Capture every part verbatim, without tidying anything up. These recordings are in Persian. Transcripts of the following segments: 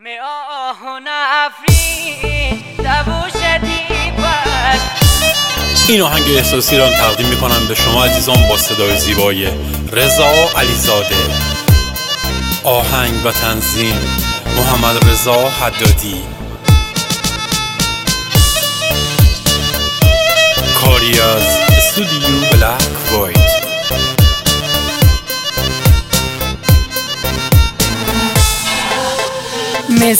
این آهنگ احساسی را تقدیم میکنم به شما عزیزان با صدای زیبای رضا علیزاده. آهنگ و تنظیم محمد رضا حدادی. کاری از استودیو بلک وایت. می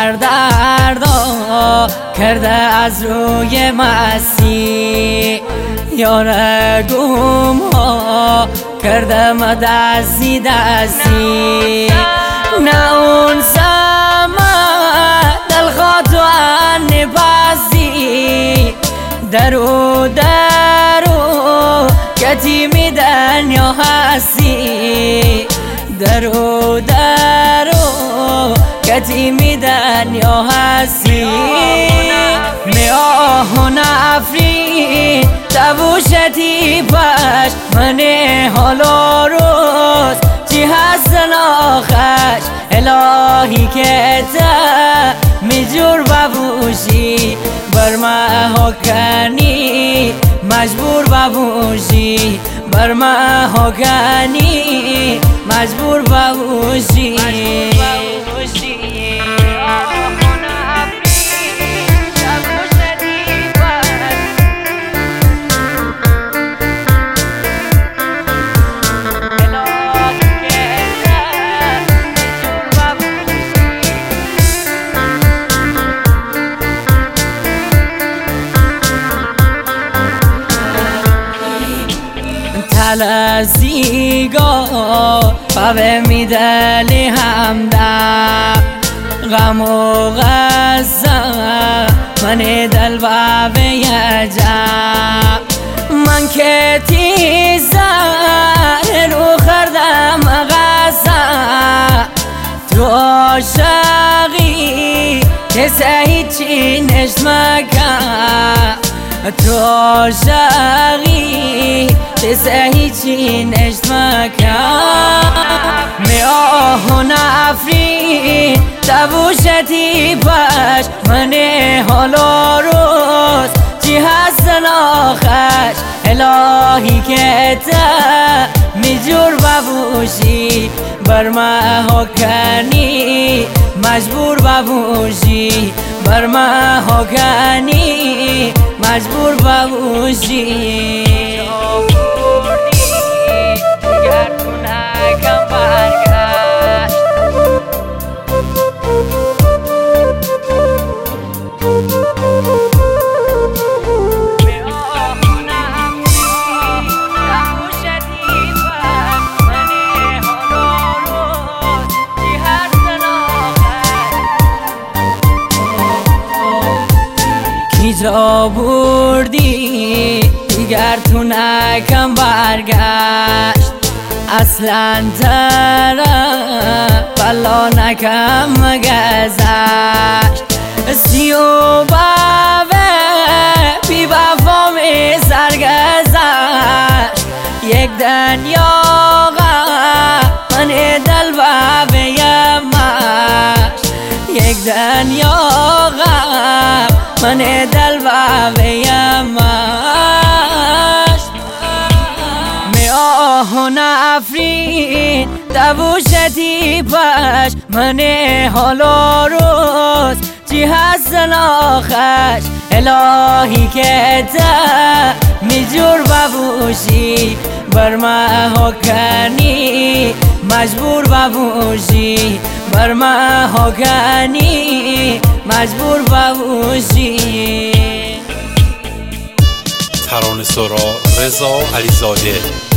سردردا کرده از روی مسیح، یار گم ها کرده ما دستی دستی. نه اون زمان دلخواه تو انی پسی، درو درو کتی می دنیا هستی، درو درو کتی می دنیا هستی. می آهون افرین تبوشتی پش منه حالا روز چی هستن آخش الهی که تا می جور ببوشی بر ما حکنی مجبور ببوشی بر ما حکنی مجبور ببوشی. تلزیگا پاوه میدلی همدم غم و غزم من دل بابه یجم من که تیزن رو خردم غزم تو عاشقی کسی هیچی نشمکم تو عاشقی کسی هیچی نشمکم. می آهون افرین تبوشتی پش منه حالا روز چی هستن آخش الهی که تا می جور ببوشی بر ما حکنی مجبور ببوشی بر ما حکنی مجبور ببوشی. جا بردی دیگر تو نکم برگشت اصلا طرف بلا نکم گذشت. سی و باوه بی وفا می سرگذشت یک دنیا غم من دل باوه یمش یک دنیا غم من دل بابه یمش. می آهون افرین تبوشتی پش منه حالا روز چی هستن آخش الهی که تا می جور ببوشی بر ما حکنی مجبور ببوشی بر ما حکنی مجبور ببوشی. ترانه‌سرا رضا علیزاده.